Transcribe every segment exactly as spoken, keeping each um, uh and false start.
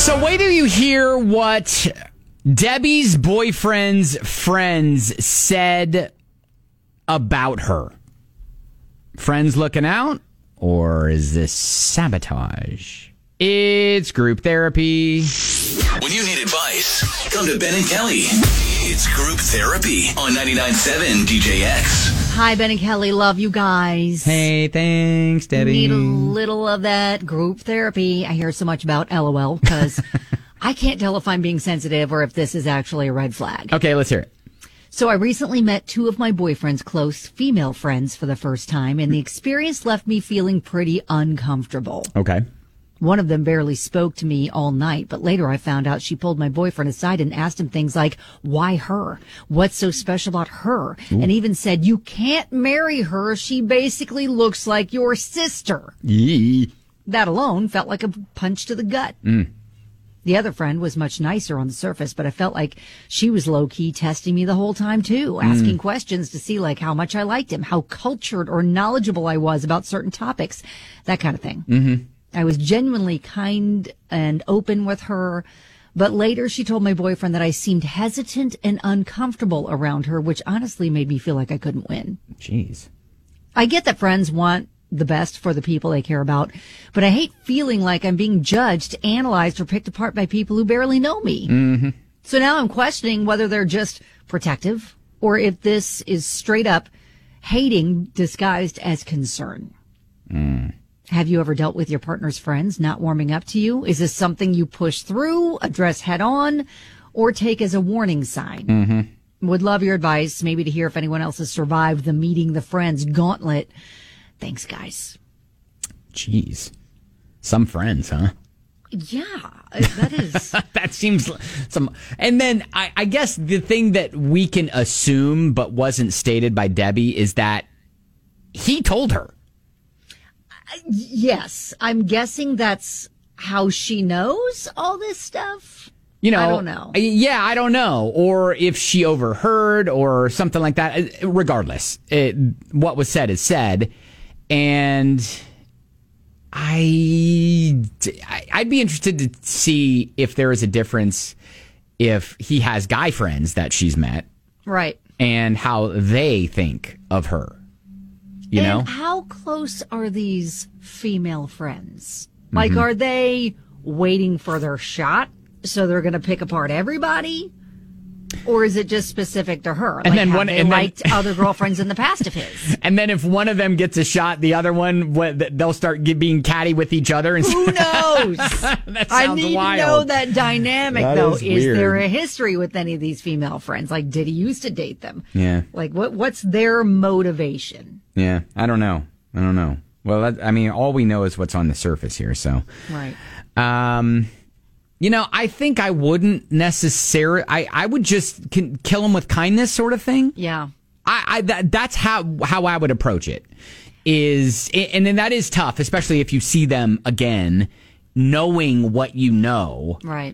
So wait till you hear what Debbie's boyfriend's friends said about her. Friends looking out? Or is this sabotage? It's group therapy. When you need advice, come to Ben and Kelly. It's group therapy on ninety-nine point seven D J X. Hi, Ben and Kelly. Love you guys. Hey, thanks, Debbie. Need a little of that group therapy. I hear so much about LOL because I can't tell if I'm being sensitive or if this is actually a red flag. Okay, let's hear it. So I recently met two of my boyfriend's close female friends for the first time, and the experience left me feeling pretty uncomfortable. Okay. One of them barely spoke to me all night, but later I found out she pulled my boyfriend aside and asked him things like, why her? What's so special about her? Ooh. And even said, you can't marry her. She basically looks like your sister. Yee. That alone felt like a punch to the gut. Mm. The other friend was much nicer on the surface, but I felt like she was low-key testing me the whole time, too, asking mm. questions to see, like, how much I liked him, how cultured or knowledgeable I was about certain topics, that kind of thing. Mm-hmm. I was genuinely kind and open with her, but later she told my boyfriend that I seemed hesitant and uncomfortable around her, which honestly made me feel like I couldn't win. Jeez. I get that friends want the best for the people they care about, but I hate feeling like I'm being judged, analyzed, or picked apart by people who barely know me. Mm-hmm. So now I'm questioning whether they're just protective or if this is straight up hating disguised as concern. Mm. Have you ever dealt with your partner's friends not warming up to you? Is this something you push through, address head on, or take as a warning sign? Mm-hmm. Would love your advice, maybe to hear if anyone else has survived the meeting the friends gauntlet. Thanks, guys. Jeez. Some friends, huh? Yeah, that is. That seems some. And then I, I guess the thing that we can assume but wasn't stated by Debbie is that he told her. Yes, I'm guessing that's how she knows all this stuff. You know, I don't know. Yeah, I don't know. Or if she overheard or something like that. Regardless, it, what was said is said. And I, I'd be interested to see if there is a difference if he has guy friends that she's met. Right. And how they think of her. You and know? How close are these female friends? Like, Mm-hmm. are they waiting for their shot, so they're going to pick apart everybody? Or is it just specific to her? And like, then have one, they and liked then, other girlfriends in the past of his? And then if one of them gets a shot, the other one, they'll start get, being catty with each other. And Who knows? That sounds I need wild. to know that dynamic, That though. is Is, weird. there a history with any of these female friends? Like, did he used to date them? Yeah. Like, what? what's their motivation? Yeah, I don't know. I don't know. Well, that, I mean, all we know is what's on the surface here. So, right. Um, you know, I think I wouldn't necessarily. I, I would just can kill him with kindness, sort of thing. Yeah. I, I that, that's how how I would approach it. Is and then that is tough, especially if you see them again, knowing what you know. Right.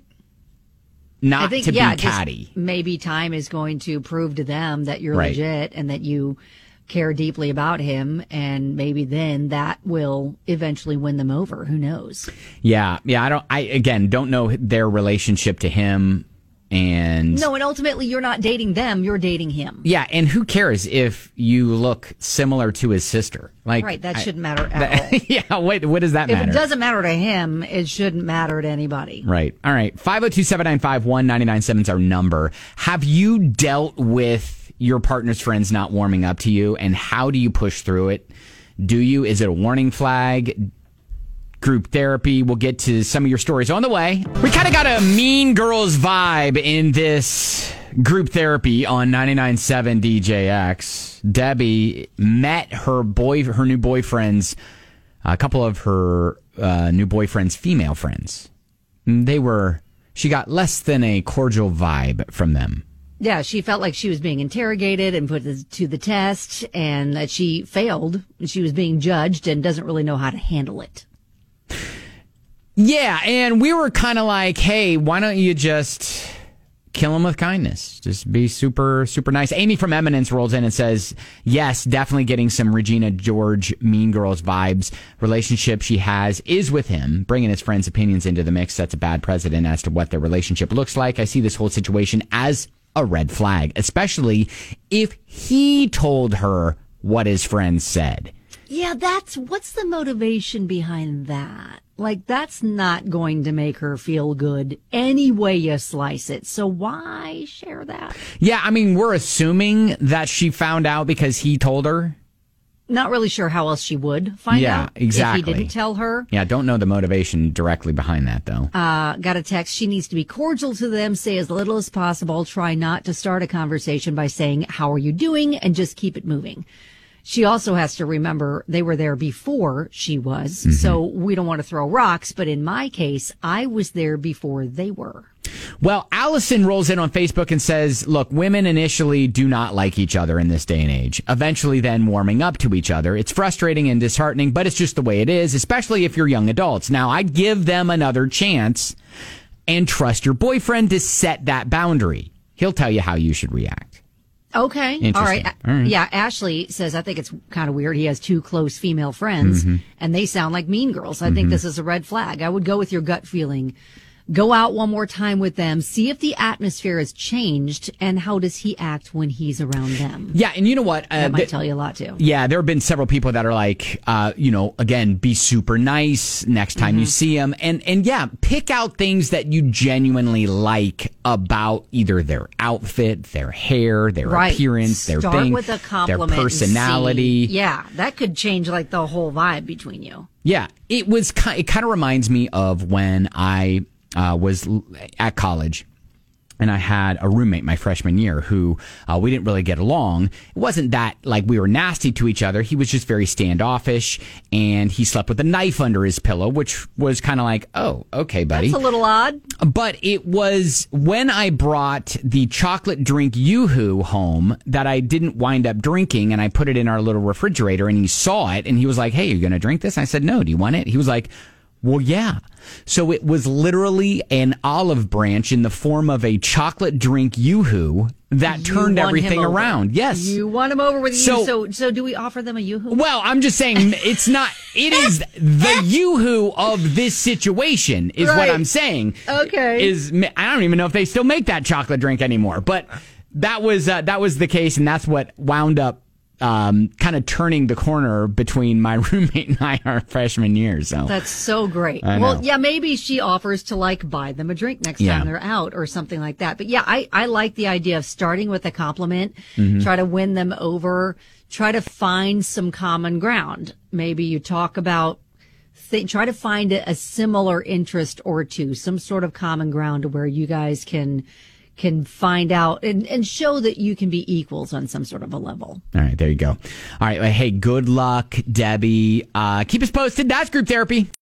Not I think, to yeah, be catty. Just maybe time is going to prove to them that you're Right. legit and that you care deeply about him, and maybe then that will eventually win them over. Who knows? Yeah, yeah. I don't. I again don't know their relationship to him, and No, and ultimately you're not dating them, you're dating him. yeah, and who cares if you look similar to his sister? Like, Right, that I- shouldn't matter at that- all. yeah, wait, what does that If matter? it doesn't matter to him, it shouldn't matter to anybody. Right. All right. five oh two, seven nine five, one nine nine seven is our number. Have you dealt with your partner's friends not warming up to you, and how do you push through it? Do you? Is it a warning flag? Group therapy. We'll get to some of your stories on the way. We kind of got a Mean Girls vibe in this group therapy on ninety-nine point seven D J X. Debbie met her boy, her new boyfriend's, a couple of her uh, new boyfriend's female friends. They were, she got less than a cordial vibe from them. Yeah, she felt like she was being interrogated and put to the test, and that she failed. She was being judged and doesn't really know how to handle it. Yeah, and we were kind of like, hey, why don't you just kill him with kindness. Just be super, super nice. Amy from Eminence rolls in and says, yes, definitely getting some Regina George Mean Girls vibes. Relationship she has is with him. Bringing his friends' opinions into the mix sets a bad precedent as to what their relationship looks like. I see this whole situation as a red flag, especially if he told her what his friends said. Yeah, that's what's the motivation behind that? Like, that's not going to make her feel good any way you slice it. So why share that? Yeah, I mean, we're assuming that she found out because he told her. Not really sure how else she would find yeah, out exactly. if he didn't tell her. Yeah, don't know the motivation directly behind that, though. Uh, got a text. She needs to be cordial to them, say as little as possible, try not to start a conversation by saying, how are you doing? And just keep it moving. She also has to remember they were there before she was, mm-hmm. so we don't want to throw rocks, but in my case, I was there before they were. Well, Allison rolls in on Facebook and says, look, women initially do not like each other in this day and age. Eventually then warming up to each other. It's frustrating and disheartening, but it's just the way it is, especially if you're young adults. Now, I'd give them another chance and trust your boyfriend to set that boundary. He'll tell you how you should react. Okay. All right. All right. Yeah. Ashley says, I think it's kind of weird. He has two close female friends mm-hmm. and they sound like mean girls. I mm-hmm. think this is a red flag. I would go with your gut feeling. Go out one more time with them. See if the atmosphere has changed and how does he act when he's around them. Yeah. And you know what? Uh, that might th- tell you a lot too. Yeah. There have been several people that are like, uh, you know, again, be super nice next time mm-hmm. you see them. And, and yeah, pick out things that you genuinely like about either their outfit, their hair, their right. appearance, Start their thing, with a compliment, their personality. Yeah. That could change like the whole vibe between you. Yeah. It was, it kind of reminds me of when I, Uh, was at college, and I had a roommate my freshman year who uh, we didn't really get along. It wasn't that like we were nasty to each other. He was just very standoffish, and he slept with a knife under his pillow, which was kind of like, oh, okay, buddy. That's a little odd. But it was when I brought the chocolate drink Yoo-Hoo home that I didn't wind up drinking, and I put it in our little refrigerator, and he saw it, and he was like, hey, you're going to drink this? I said, no, do you want it? He was like, well, yeah. So it was literally an olive branch in the form of a chocolate drink Yoo-Hoo that you turned everything around. Yes. You won him over with so, you. So, so do we offer them a Yoo-Hoo? Well, I'm just saying it's not, it is the Yoo-Hoo of this situation is right. what I'm saying. Okay. Is I don't even know if they still make that chocolate drink anymore, but that was, uh, that was the case. And that's what wound up Um, kind of turning the corner between my roommate and I our freshman year. So that's so great. I well, know. yeah, maybe she offers to like buy them a drink next yeah. time they're out or something like that. But yeah, I, I like the idea of starting with a compliment, mm-hmm. try to win them over, try to find some common ground. Maybe you talk about, th- try to find a, a similar interest or two, some sort of common ground where you guys can can find out and, and show that you can be equals on some sort of a level. All right, there you go. All right, well, hey, good luck, Debbie. Uh, keep us posted. That's Group Therapy.